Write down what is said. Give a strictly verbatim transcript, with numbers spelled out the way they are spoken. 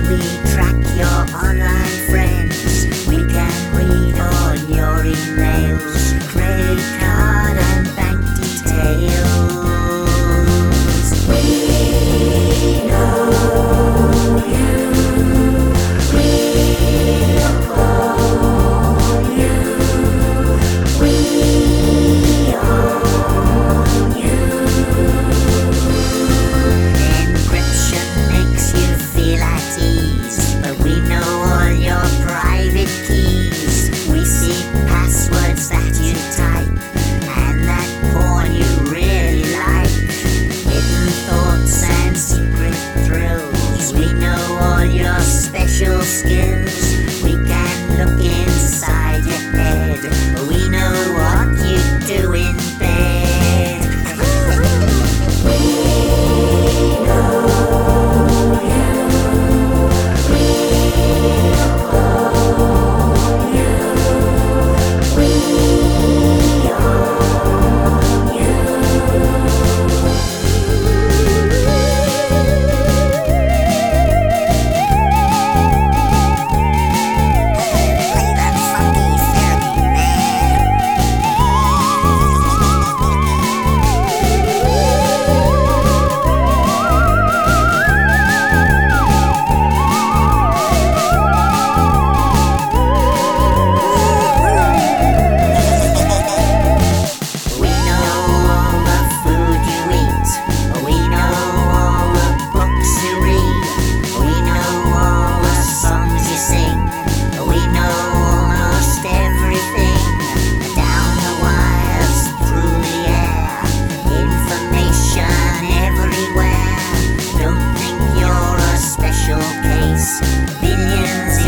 we track your online friends. We can read all your emails, credit card and bank details. We know you. We own you. We own you. Encryption makes you feel at ease, but we know all your private keys. We see passwords that you type and that porn you really like. Hidden thoughts and secret thrills. We know all your special skills. We can look inside your head. We know what you do in bed. We know you. We own you. We own you. Play that funky therapy, man. We know all the food you eat. We know all the books you read. We know all the songs you sing. We know almost everything. Down the wires, through the air. Information everywhere. Don't think you're a special case. Billions